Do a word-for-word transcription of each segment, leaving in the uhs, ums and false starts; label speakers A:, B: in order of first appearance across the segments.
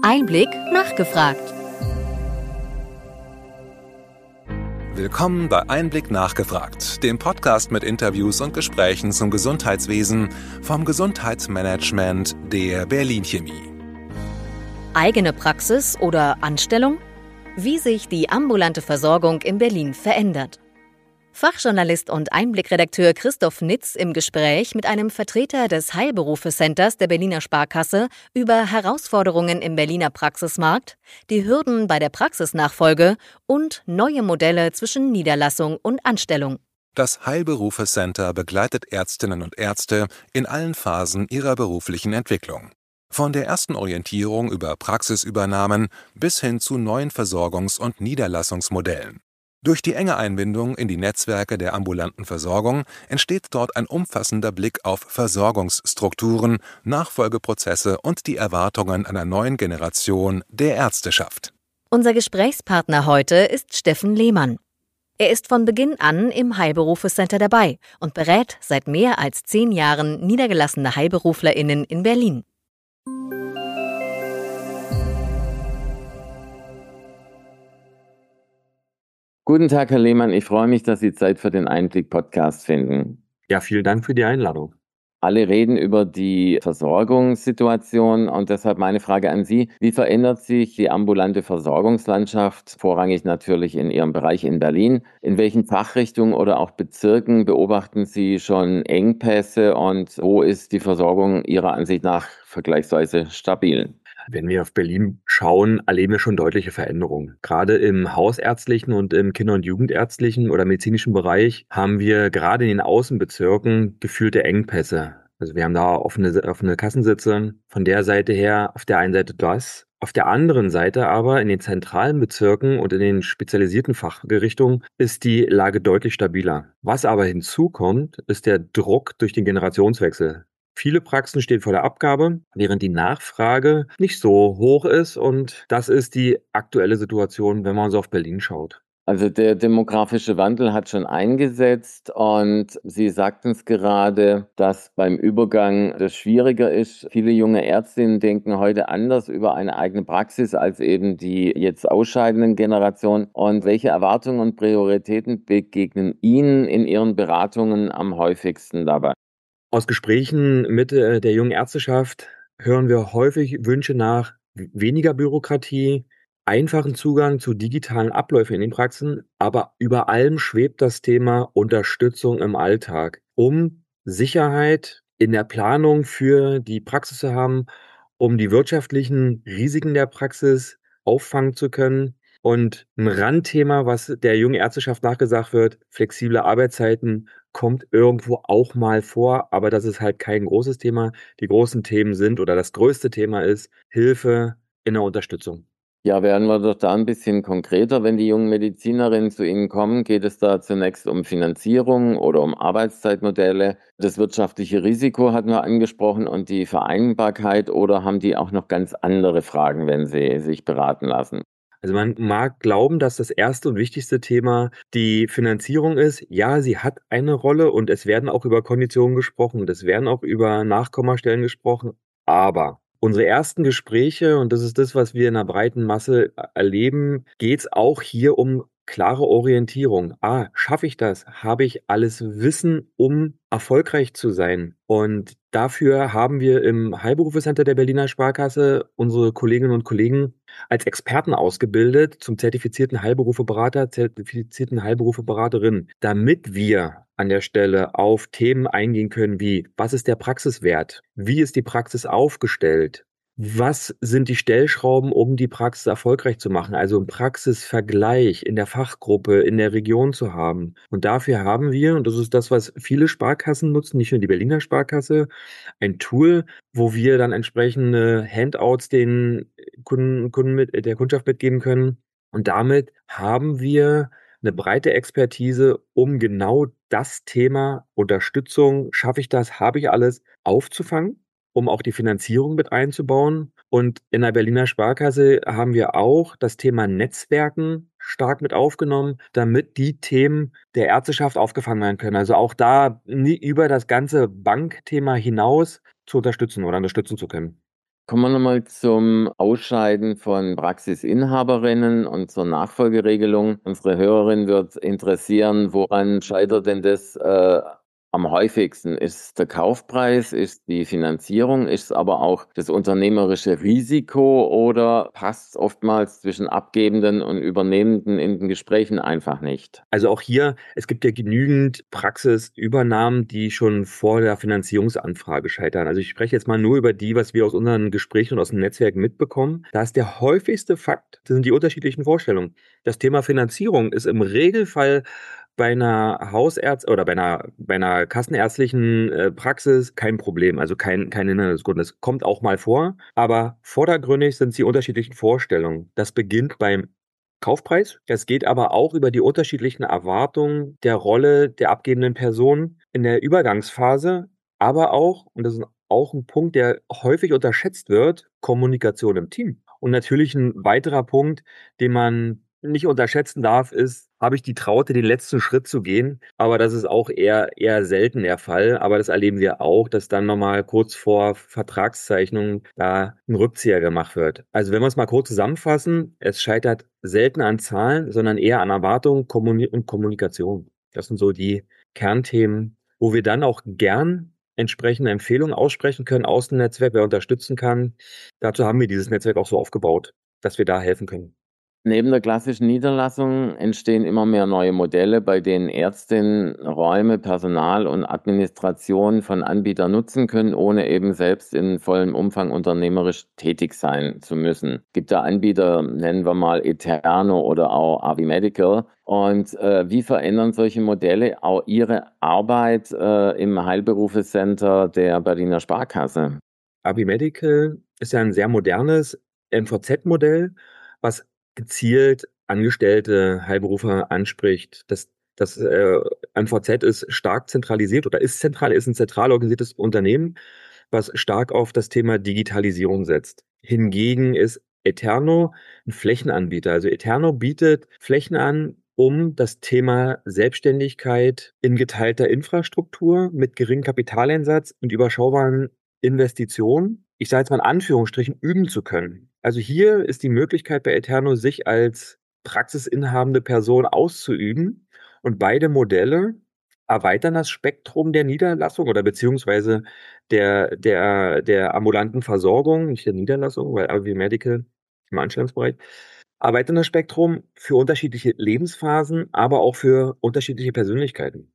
A: Einblick nachgefragt.
B: Willkommen bei Einblick nachgefragt, dem Podcast mit Interviews und Gesprächen zum Gesundheitswesen vom Gesundheitsmanagement der Berlin Chemie.
A: Eigene Praxis oder Anstellung? Wie sich die ambulante Versorgung in Berlin verändert. Fachjournalist und Einblickredakteur Christoph Nitz im Gespräch mit einem Vertreter des Heilberufe-Centers der Berliner Sparkasse über Herausforderungen im Berliner Praxismarkt, die Hürden bei der Praxisnachfolge und neue Modelle zwischen Niederlassung und Anstellung.
B: Das Heilberufe-Center begleitet Ärztinnen und Ärzte in allen Phasen ihrer beruflichen Entwicklung. Von der ersten Orientierung über Praxisübernahmen bis hin zu neuen Versorgungs- und Niederlassungsmodellen. Durch die enge Einbindung in die Netzwerke der ambulanten Versorgung entsteht dort ein umfassender Blick auf Versorgungsstrukturen, Nachfolgeprozesse und die Erwartungen einer neuen Generation der Ärzteschaft.
A: Unser Gesprächspartner heute ist Steffen Lehmann. Er ist von Beginn an im Heilberufe-Center dabei und berät seit mehr als zehn Jahren niedergelassene HeilberuflerInnen in Berlin.
C: Guten Tag, Herr Lehmann. Ich freue mich, dass Sie Zeit für den Einblick-Podcast finden.
D: Ja, vielen Dank für die Einladung.
C: Alle reden über die Versorgungssituation und deshalb meine Frage an Sie. Wie verändert sich die ambulante Versorgungslandschaft, vorrangig natürlich in Ihrem Bereich in Berlin? In welchen Fachrichtungen oder auch Bezirken beobachten Sie schon Engpässe und wo ist die Versorgung Ihrer Ansicht nach vergleichsweise stabil?
D: Wenn wir auf Berlin schauen, erleben wir schon deutliche Veränderungen. Gerade im hausärztlichen und im Kinder- und Jugendärztlichen oder medizinischen Bereich haben wir gerade in den Außenbezirken gefühlte Engpässe. Also wir haben da offene, offene Kassensitze. Von der Seite her auf der einen Seite das. Auf der anderen Seite aber in den zentralen Bezirken und in den spezialisierten Fachrichtungen ist die Lage deutlich stabiler. Was aber hinzukommt, ist der Druck durch den Generationswechsel. Viele Praxen stehen vor der Abgabe, während die Nachfrage nicht so hoch ist und das ist die aktuelle Situation, wenn man so auf Berlin schaut.
C: Also der demografische Wandel hat schon eingesetzt und Sie sagten es gerade, dass beim Übergang das schwieriger ist. Viele junge Ärztinnen denken heute anders über eine eigene Praxis als eben die jetzt ausscheidenden Generationen. Und welche Erwartungen und Prioritäten begegnen Ihnen in Ihren Beratungen am häufigsten dabei?
D: Aus Gesprächen mit äh, der jungen Ärzteschaft hören wir häufig Wünsche nach weniger Bürokratie, einfachen Zugang zu digitalen Abläufen in den Praxen, aber über allem schwebt das Thema Unterstützung im Alltag, um Sicherheit in der Planung für die Praxis zu haben, um die wirtschaftlichen Risiken der Praxis auffangen zu können. Und ein Randthema, was der jungen Ärzteschaft nachgesagt wird, flexible Arbeitszeiten, kommt irgendwo auch mal vor, aber das ist halt kein großes Thema. Die großen Themen sind oder das größte Thema ist Hilfe in der Unterstützung.
C: Ja, werden wir doch da ein bisschen konkreter. Wenn die jungen Medizinerinnen zu Ihnen kommen, geht es da zunächst um Finanzierung oder um Arbeitszeitmodelle. Das wirtschaftliche Risiko hatten wir angesprochen und die Vereinbarkeit, oder haben die auch noch ganz andere Fragen, wenn sie sich beraten lassen?
D: Also man mag glauben, dass das erste und wichtigste Thema die Finanzierung ist. Ja, sie hat eine Rolle und es werden auch über Konditionen gesprochen und es werden auch über Nachkommastellen gesprochen. Aber unsere ersten Gespräche, und das ist das, was wir in der breiten Masse erleben, geht es auch hier um klare Orientierung. Ah, schaffe ich das? Habe ich alles Wissen, um erfolgreich zu sein? Und dafür haben wir im Heilberufe-Center der Berliner Sparkasse unsere Kolleginnen und Kollegen als Experten ausgebildet zum zertifizierten Heilberufeberater, zertifizierten Heilberufeberaterin, damit wir an der Stelle auf Themen eingehen können wie: Was ist der Praxiswert? Wie ist die Praxis aufgestellt? Was sind die Stellschrauben, um die Praxis erfolgreich zu machen? Also einen Praxisvergleich in der Fachgruppe, in der Region zu haben. Und dafür haben wir, und das ist das, was viele Sparkassen nutzen, nicht nur die Berliner Sparkasse, ein Tool, wo wir dann entsprechende Handouts den Kunden, Kunden mit, der Kundschaft mitgeben können. Und damit haben wir eine breite Expertise, um genau das Thema Unterstützung, schaffe ich das, habe ich alles, aufzufangen, um auch die Finanzierung mit einzubauen. Und in der Berliner Sparkasse haben wir auch das Thema Netzwerken stark mit aufgenommen, damit die Themen der Ärzteschaft aufgefangen werden können. Also auch da nie über das ganze Bankthema hinaus zu unterstützen oder unterstützen zu können.
C: Kommen wir nochmal zum Ausscheiden von Praxisinhaberinnen und zur Nachfolgeregelung. Unsere Hörerin wird interessieren, woran scheitert denn das äh, am häufigsten? Ist es der Kaufpreis, ist die Finanzierung, ist es aber auch das unternehmerische Risiko oder passt es oftmals zwischen Abgebenden und Übernehmenden in den Gesprächen einfach nicht?
D: Also auch hier, es gibt ja genügend Praxisübernahmen, die schon vor der Finanzierungsanfrage scheitern. Also ich spreche jetzt mal nur über die, was wir aus unseren Gesprächen und aus dem Netzwerk mitbekommen. Da ist der häufigste Fakt, das sind die unterschiedlichen Vorstellungen. Das Thema Finanzierung ist im Regelfall bei einer Hausärzt oder bei einer, bei einer kassenärztlichen äh, Praxis kein Problem, also kein, kein Hindernisgrund. Das kommt auch mal vor, aber vordergründig sind es die unterschiedlichen Vorstellungen. Das beginnt beim Kaufpreis. Es geht aber auch über die unterschiedlichen Erwartungen der Rolle der abgebenden Person in der Übergangsphase, aber auch, und das ist auch ein Punkt, der häufig unterschätzt wird, Kommunikation im Team. Und natürlich ein weiterer Punkt, den man nicht unterschätzen darf, ist, habe ich die Traute, den letzten Schritt zu gehen. Aber das ist auch eher, eher selten der Fall. Aber das erleben wir auch, dass dann nochmal kurz vor Vertragszeichnung da ein Rückzieher gemacht wird. Also wenn wir es mal kurz zusammenfassen, es scheitert selten an Zahlen, sondern eher an Erwartungen Kommuni- und Kommunikation. Das sind so die Kernthemen, wo wir dann auch gern entsprechende Empfehlungen aussprechen können aus dem Netzwerk, wer unterstützen kann. Dazu haben wir dieses Netzwerk auch so aufgebaut, dass wir da helfen können.
C: Neben der klassischen Niederlassung entstehen immer mehr neue Modelle, bei denen Ärztinnen Räume, Personal und Administration von Anbietern nutzen können, ohne eben selbst in vollem Umfang unternehmerisch tätig sein zu müssen. Es gibt da Anbieter, nennen wir mal Eterno oder auch Avi Medical. Und äh, wie verändern solche Modelle auch Ihre Arbeit äh, im Heilberufecenter der Berliner Sparkasse?
D: Abi Medical ist ja ein sehr modernes M V Z-Modell, was gezielt Angestellte, Heilberufer anspricht. Das, das äh, M V Z ist stark zentralisiert oder ist zentral, ist ein zentral organisiertes Unternehmen, was stark auf das Thema Digitalisierung setzt. Hingegen ist Eterno ein Flächenanbieter. Also Eterno bietet Flächen an, um das Thema Selbstständigkeit in geteilter Infrastruktur mit geringem Kapitaleinsatz und überschaubaren Investitionen, ich sage jetzt mal in Anführungsstrichen, üben zu können. Also hier ist die Möglichkeit bei Eterno, sich als praxisinhabende Person auszuüben, und beide Modelle erweitern das Spektrum der Niederlassung oder beziehungsweise der, der, der ambulanten Versorgung, nicht der Niederlassung, weil Avi Medical im Anstellungsbereich, erweitern das Spektrum für unterschiedliche Lebensphasen, aber auch für unterschiedliche Persönlichkeiten.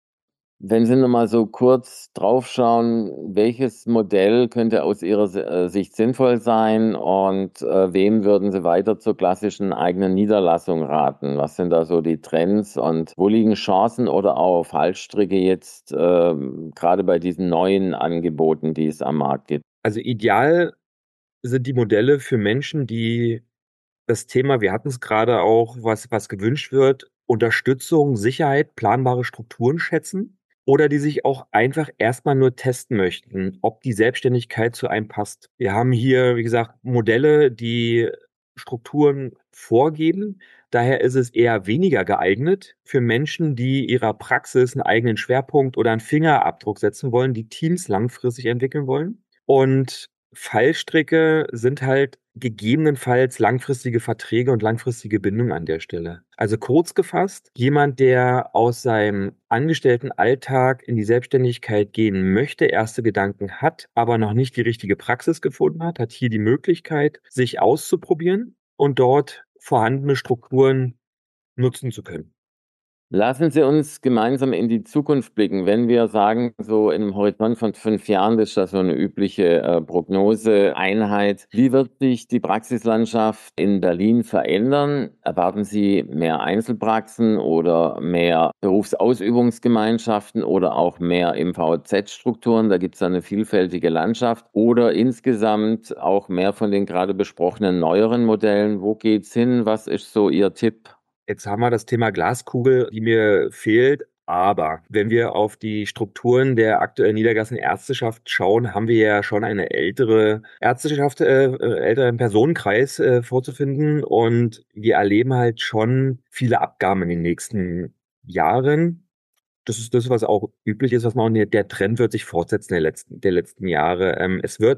C: Wenn Sie noch mal so kurz draufschauen, welches Modell könnte aus Ihrer Si- äh, Sicht sinnvoll sein und äh, wem würden Sie weiter zur klassischen eigenen Niederlassung raten? Was sind da so die Trends und wo liegen Chancen oder auch Fallstricke jetzt ähm, gerade bei diesen neuen Angeboten, die es am Markt gibt?
D: Also ideal sind die Modelle für Menschen, die das Thema, wir hatten es gerade auch, was, was gewünscht wird, Unterstützung, Sicherheit, planbare Strukturen schätzen oder die sich auch einfach erstmal nur testen möchten, ob die Selbstständigkeit zu einem passt. Wir haben hier, wie gesagt, Modelle, die Strukturen vorgeben. Daher ist es eher weniger geeignet für Menschen, die ihrer Praxis einen eigenen Schwerpunkt oder einen Fingerabdruck setzen wollen, die Teams langfristig entwickeln wollen. Und Fallstricke sind halt gegebenenfalls langfristige Verträge und langfristige Bindungen an der Stelle. Also kurz gefasst, jemand, der aus seinem Angestelltenalltag in die Selbstständigkeit gehen möchte, erste Gedanken hat, aber noch nicht die richtige Praxis gefunden hat, hat hier die Möglichkeit, sich auszuprobieren und dort vorhandene Strukturen nutzen zu können.
C: Lassen Sie uns gemeinsam in die Zukunft blicken. Wenn wir sagen, so in einem Horizont von fünf Jahren, das ist ja so eine übliche äh, Prognoseeinheit, wie wird sich die Praxislandschaft in Berlin verändern? Erwarten Sie mehr Einzelpraxen oder mehr Berufsausübungsgemeinschaften oder auch mehr M V Z-Strukturen? Da gibt es eine vielfältige Landschaft. Oder insgesamt auch mehr von den gerade besprochenen neueren Modellen. Wo geht's hin? Was ist so Ihr Tipp?
D: Jetzt haben wir das Thema Glaskugel, die mir fehlt. Aber wenn wir auf die Strukturen der aktuellen niedergelassenen Ärzteschaft schauen, haben wir ja schon eine ältere Ärzteschaft, äh, äh, älteren Personenkreis äh, vorzufinden. Und wir erleben halt schon viele Abgaben in den nächsten Jahren. Das ist das, was auch üblich ist, was man, der Trend wird sich fortsetzen der letzten, der letzten Jahre. Ähm, es wird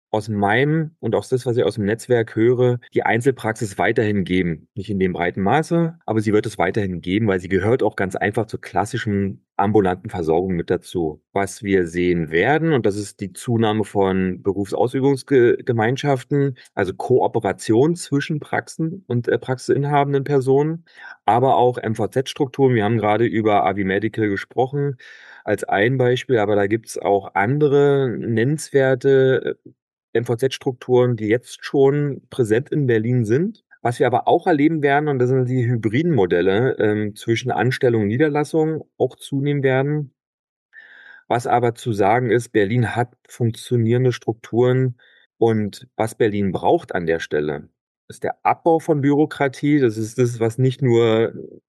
D: aus meinem und auch das, was ich aus dem Netzwerk höre, die Einzelpraxis weiterhin geben. Nicht in dem breiten Maße, aber sie wird es weiterhin geben, weil sie gehört auch ganz einfach zur klassischen ambulanten Versorgung mit dazu. Was wir sehen werden, und das ist die Zunahme von Berufsausübungsgemeinschaften, also Kooperation zwischen Praxen und äh, praxisinhabenden Personen, aber auch M V Z-Strukturen. Wir haben gerade über Avi Medical gesprochen als ein Beispiel, aber da gibt es auch andere nennenswerte M V Z-Strukturen, die jetzt schon präsent in Berlin sind. Was wir aber auch erleben werden, und das sind die hybriden Modelle ähm, zwischen Anstellung und Niederlassung, auch zunehmen werden. Was aber zu sagen ist, Berlin hat funktionierende Strukturen, und was Berlin braucht an der Stelle, ist der Abbau von Bürokratie. Das ist das, was nicht nur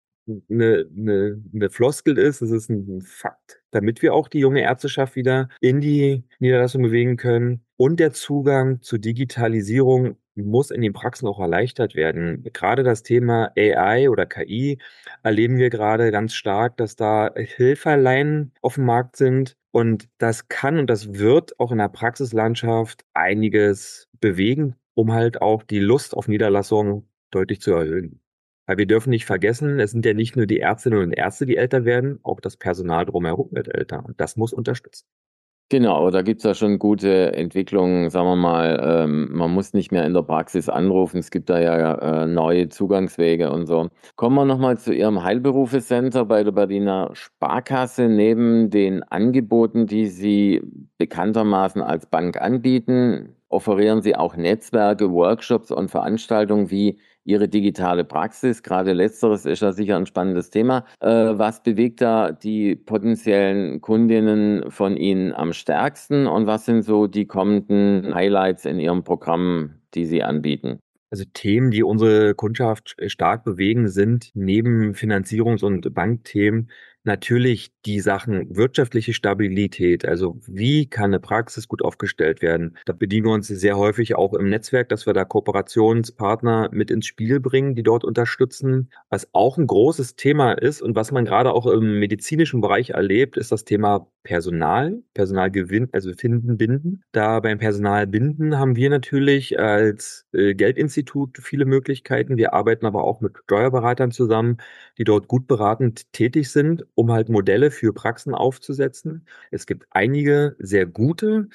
D: eine, eine, eine Floskel ist, das ist ein Fakt, damit wir auch die junge Ärzteschaft wieder in die Niederlassung bewegen können. Und der Zugang zur Digitalisierung muss in den Praxen auch erleichtert werden. Gerade das Thema A I oder K I erleben wir gerade ganz stark, dass da Hilferleinen auf dem Markt sind. Und das kann und das wird auch in der Praxislandschaft einiges bewegen, um halt auch die Lust auf Niederlassung deutlich zu erhöhen. Weil wir dürfen nicht vergessen, es sind ja nicht nur die Ärztinnen und Ärzte, die älter werden, auch das Personal drumherum wird älter. Und das muss unterstützt.
C: Genau, da gibt's ja schon gute Entwicklungen, sagen wir mal, ähm, man muss nicht mehr in der Praxis anrufen, es gibt da ja äh, neue Zugangswege und so. Kommen wir nochmal zu Ihrem Heilberufe-Center bei der Berliner Sparkasse. Neben den Angeboten, die Sie bekanntermaßen als Bank anbieten, offerieren Sie auch Netzwerke, Workshops und Veranstaltungen wie Ihre digitale Praxis. Gerade letzteres ist ja sicher ein spannendes Thema. Äh, was bewegt da die potenziellen Kundinnen von Ihnen am stärksten, und was sind so die kommenden Highlights in Ihrem Programm, die Sie anbieten?
D: Also Themen, die unsere Kundschaft stark bewegen, sind neben Finanzierungs- und Bankthemen natürlich die Sachen wirtschaftliche Stabilität. Also wie kann eine Praxis gut aufgestellt werden? Da bedienen wir uns sehr häufig auch im Netzwerk, dass wir da Kooperationspartner mit ins Spiel bringen, die dort unterstützen. Was auch ein großes Thema ist und was man gerade auch im medizinischen Bereich erlebt, ist das Thema Personal, Personalgewinn, also finden, binden. Da beim Personalbinden haben wir natürlich als äh, Geldinstitut viele Möglichkeiten. Wir arbeiten aber auch mit Steuerberatern zusammen, die dort gut beratend tätig sind, um halt Modelle für Praxen aufzusetzen. Es gibt einige sehr gute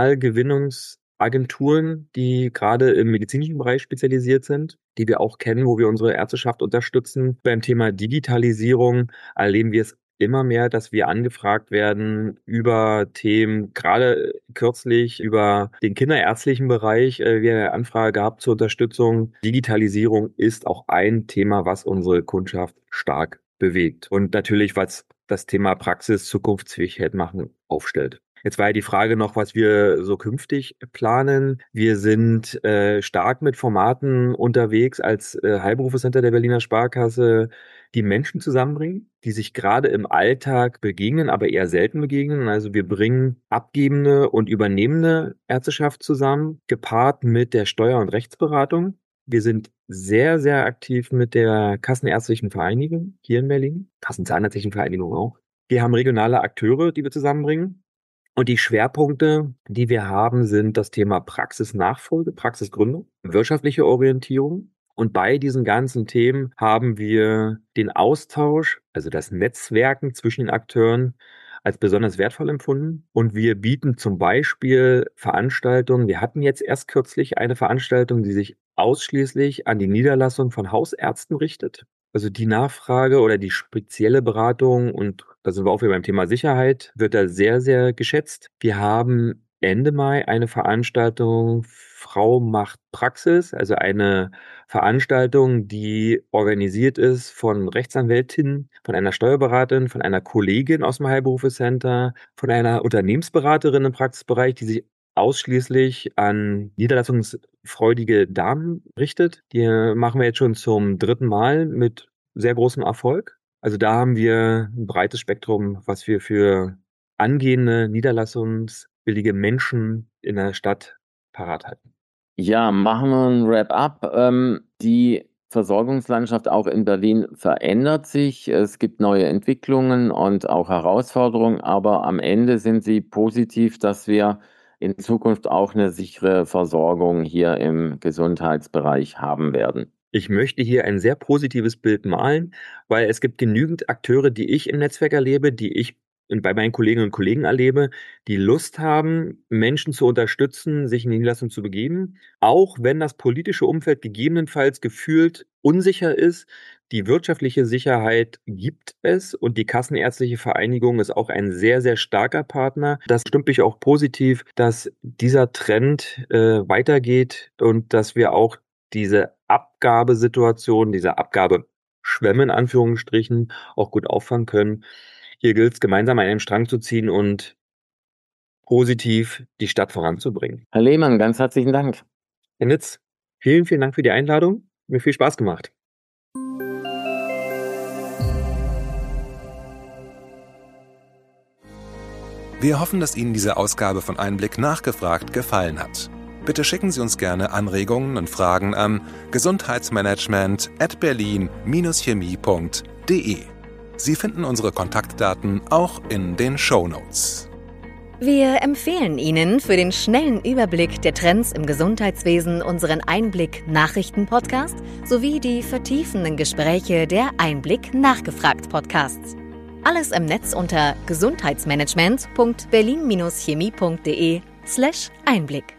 D: Personalgewinnungsagenturen, die gerade im medizinischen Bereich spezialisiert sind, die wir auch kennen, wo wir unsere Ärzteschaft unterstützen. Beim Thema Digitalisierung erleben wir es immer mehr, dass wir angefragt werden über Themen, gerade kürzlich über den kinderärztlichen Bereich. Äh, wir haben eine Anfrage gehabt zur Unterstützung. Digitalisierung ist auch ein Thema, was unsere Kundschaft stark bewegt. Und natürlich, was das Thema Praxis zukunftsfähig machen aufstellt. Jetzt war ja die Frage noch, was wir so künftig planen. Wir sind äh, stark mit Formaten unterwegs als äh, Heilberufe-Center der Berliner Sparkasse, die Menschen zusammenbringen, die sich gerade im Alltag begegnen, aber eher selten begegnen. Also wir bringen abgebende und übernehmende Ärzteschaft zusammen, gepaart mit der Steuer- und Rechtsberatung. Wir sind sehr, sehr aktiv mit der Kassenärztlichen Vereinigung hier in Berlin, Kassenzahnärztlichen Vereinigung auch. Wir haben regionale Akteure, die wir zusammenbringen. Und die Schwerpunkte, die wir haben, sind das Thema Praxisnachfolge, Praxisgründung, wirtschaftliche Orientierung. Und bei diesen ganzen Themen haben wir den Austausch, also das Netzwerken zwischen den Akteuren, als besonders wertvoll empfunden. Und wir bieten zum Beispiel Veranstaltungen. Wir hatten jetzt erst kürzlich eine Veranstaltung, die sich ausschließlich an die Niederlassung von Hausärzten richtet. Also die Nachfrage oder die spezielle Beratung, und da sind wir auch wieder beim Thema Sicherheit, wird da sehr, sehr geschätzt. Wir haben Ende Mai eine Veranstaltung Frau macht Praxis, also eine Veranstaltung, die organisiert ist von Rechtsanwältinnen, von einer Steuerberaterin, von einer Kollegin aus dem Heilberufe-Center, von einer Unternehmensberaterin im Praxisbereich, die sich ausschließlich an niederlassungsfreudige Damen richtet. Die machen wir jetzt schon zum dritten Mal mit sehr großem Erfolg. Also da haben wir ein breites Spektrum, was wir für angehende niederlassungswillige Menschen in der Stadt parat halten.
C: Ja, machen wir ein Wrap-up. Ähm, die Versorgungslandschaft auch in Berlin verändert sich. Es gibt neue Entwicklungen und auch Herausforderungen, aber am Ende sind Sie positiv, dass wir in Zukunft auch eine sichere Versorgung hier im Gesundheitsbereich haben werden.
D: Ich möchte hier ein sehr positives Bild malen, weil es gibt genügend Akteure, die ich im Netzwerk erlebe, die ich bei meinen Kolleginnen und Kollegen erlebe, die Lust haben, Menschen zu unterstützen, sich in die Niederlassung zu begeben, auch wenn das politische Umfeld gegebenenfalls gefühlt unsicher ist. Die wirtschaftliche Sicherheit gibt es und die Kassenärztliche Vereinigung ist auch ein sehr, sehr starker Partner. Das stimmt mich auch positiv, dass dieser Trend äh, weitergeht und dass wir auch diese Abgabesituation, diese Abgabeschwemme in Anführungsstrichen auch gut auffangen können. Hier gilt es, gemeinsam an einem Strang zu ziehen und positiv die Stadt voranzubringen.
C: Herr Lehmann, ganz herzlichen Dank.
D: Herr Nitz, vielen, vielen Dank für die Einladung. Mir viel Spaß gemacht.
B: Wir hoffen, dass Ihnen diese Ausgabe von Einblick nachgefragt gefallen hat. Bitte schicken Sie uns gerne Anregungen und Fragen an gesundheitsmanagement at berlin dash chemie punkt de. Sie finden unsere Kontaktdaten auch in den Shownotes.
A: Wir empfehlen Ihnen für den schnellen Überblick der Trends im Gesundheitswesen unseren Einblick-Nachrichten-Podcast sowie die vertiefenden Gespräche der Einblick-Nachgefragt-Podcasts. Alles im Netz unter gesundheitsmanagement punkt berlin dash chemie punkt de slash Einblick.